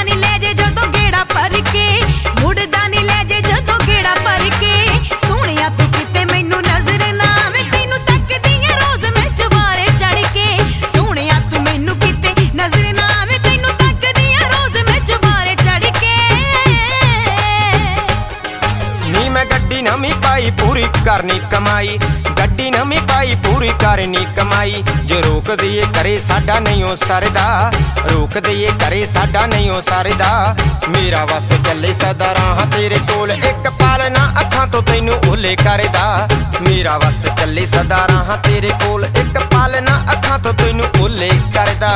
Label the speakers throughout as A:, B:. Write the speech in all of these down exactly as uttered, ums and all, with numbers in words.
A: नी ले जे जदों गेड़ा भर के, मुड़दा नी ले जे जदों गेड़ा भर के। सोहणिया तू किते मैनू नजर ना आवे, तैनू तकदी आ रोज मैं चबारे चढ़ के। सोहणिया तू मैनू किते नजर ना आवे, तैनू तकदी आ रोज मैं चबारे चढ़ के।
B: नी मैं गड्डी नवीं पाई पूरी करनी कमाई, गड्डी नवीं पाई पूरी करनी कमाई। जो रोक दईए करे साडा नहीं हो सरदा, रोक दईए करे साडा नहीं हो सरदा। मेरा वस चले सदा राह तेरे कोल, एक पल ना अखां तो तैनू ओले करदा। मेरा वस चले सदा राह तेरे कोल, एक पल ना अखां तो तैनू ओले करदा।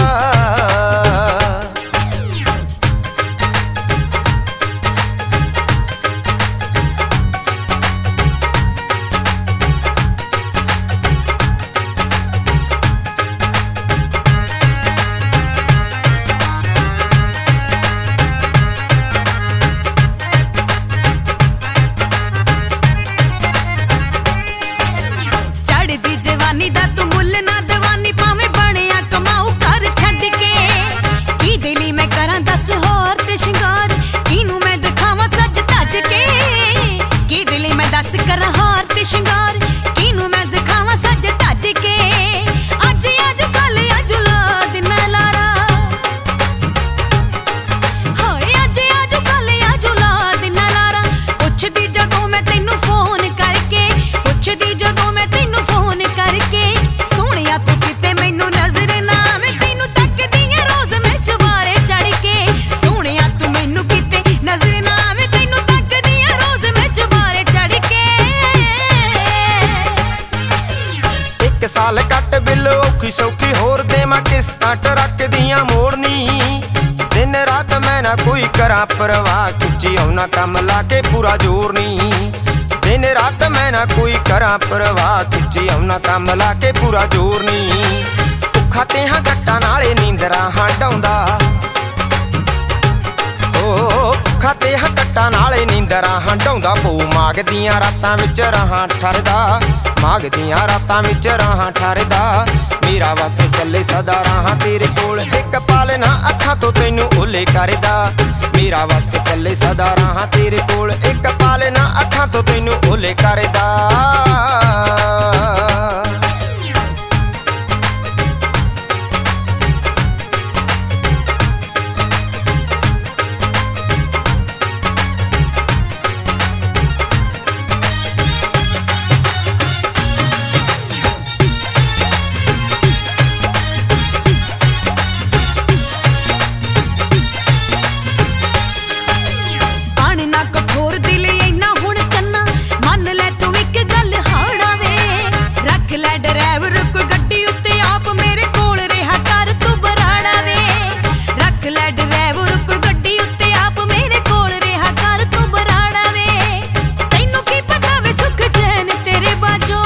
A: जवानी दा तू मुल ना दवानी, भावें बणिया कमाऊ घर छड्ड के। की दिली मैं करां दस होर ते शिंगार, किनू मैं दिखावां सज धज के। की दिली मैं दस करां होर ते शिंगार, किनू मैं दिखावां सज धज के। अज अज कल अज ला दिन लारा, होए अज अज कल अज ला दिन लारा। पुछदी जदों मैं तैनू फोन करके, पुछदी जदों मैं तैनू फोन करके। सोहणिया तू किते मैनू नजर ना आवे, तैनू तकदी आ रोज मैं चबारे चढ़ के। सोहणिया तू मैनू किते नजर ना आवे, तैनू तकदी आ रोज मैं चबारे चढ़ के।
B: एक साल कट बिल औखी सौखी होर देवां किस्तां ट्रक दियां मोड़नी। दिन रात मैं ना कोई करा परवाह, खिच्ची आउना कम ला के पूरा जोर नी। दिन रात मैं ना कोई करा परवाह, खिच्ची आउना कम ला के पूरा जोर नी। भुखा ते हां घट्टा नाले नींदरा हटाउंदा, ओ भुखा ते हां घट्टा नाले नींदरा हटाउंदा। पो माग दियां रातां विच रहां ठरदा, माग दियां रातां विच रहां ठरदा। मेरा वस चले सदा राह तेरे कोल, एक पल ना अखां तो तैनू ओले करदा। मेरा वस चले सदा राह तेरे कोल, एक पल ना अखां तो तैनू ओले करदा।
A: कठोर दिल इन्ना हुण चन्ना, मन ले तू एक गल हाड़ा वे। रख ले ड्राइवर कोई गड्डी उत्ते आप मेरे कोल रहा कर तू बराड़ा वे। रख ले ड्राइवर कोई गड्डी उत्ते आप मेरे कोल रहा कर तू बराड़ा वे। तैनू की पता वे सुख चैन तेरे बाजो,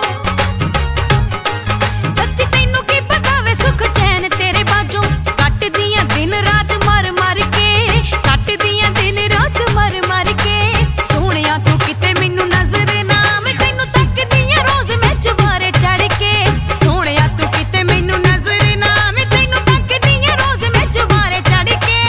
A: सच्ची तैनू की पता वे सुख चैन तेरे बाजो। कट दियां दिन रात मर मर के, कट दियां दिन रात मर मर के। सोहणिया तू किते मैनू नजर ना आवे, तैनू तकदी आ रोज मैं चबारे चढ़ के। सोहणिया तू किते मैनू नजर ना आवे, तैनू तकदी आ रोज मैं चबारे चढ़ के।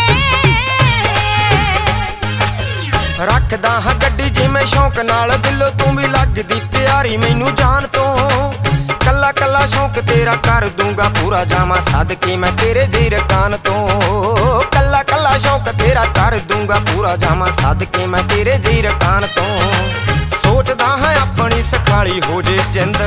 B: रखदा हां गड्डी जिवें शौक नाल, दिलों तू भी लगदी प्यारी मैनू जान तो। कल्ला कल्ला शौक तेरा कर दूंगा पूरा, जावां सदके मैं तेरे जीरकान तो। कल्ला कल्ला शौक तेरा कर दूंगा पूरा, जावां सदके मैं तेरे जीरकान तो। सोचदा हां अपनी सखाली हो जे जिंद,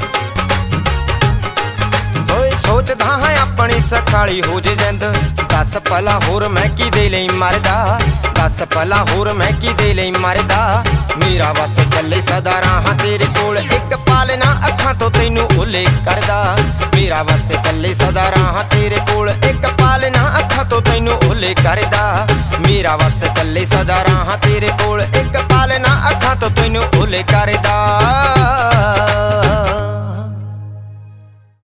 B: ओए सोचदा हां अपनी सखाली हो जे जिंद। दस पला होर मैं की दे लई मरदा, दस पला होर मैं की दे लई मरदा। मेरा वस चले सदा राह तेरे कोल, एक पल ना अखां तो तैनू ओले करदा। मेरा वस चले सदा राह तेरे कोल, एक पल ना अखां तो तैनू ओले करदा। मेरा वस चले सदा राह तेरे कोल, एक पल ना अखां तो तैनू ओले करदा।